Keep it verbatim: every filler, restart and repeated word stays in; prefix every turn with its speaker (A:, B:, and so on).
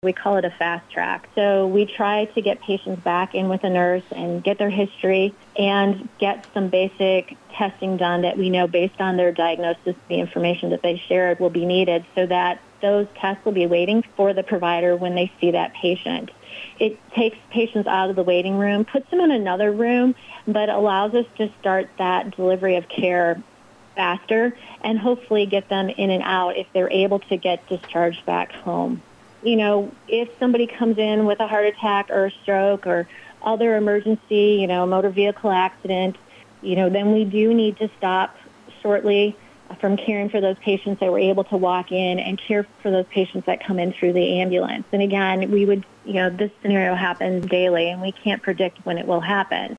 A: We call it a fast track. So we try to get patients back in with a nurse and get their history and get some basic testing done that we know based on their diagnosis, the information that they shared will be needed so that those tests will be waiting for the provider when they see that patient. It takes patients out of the waiting room, puts them in another room, but allows us to start that delivery of care faster and hopefully get them in and out if they're able to get discharged back home. You know, if somebody comes in with a heart attack or a stroke or other emergency, you know, motor vehicle accident, you know, then we do need to stop shortly from caring for those patients that were able to walk in and care for those patients that come in through the ambulance. And again, we would, you know, this scenario happens daily and we can't predict when it will happen.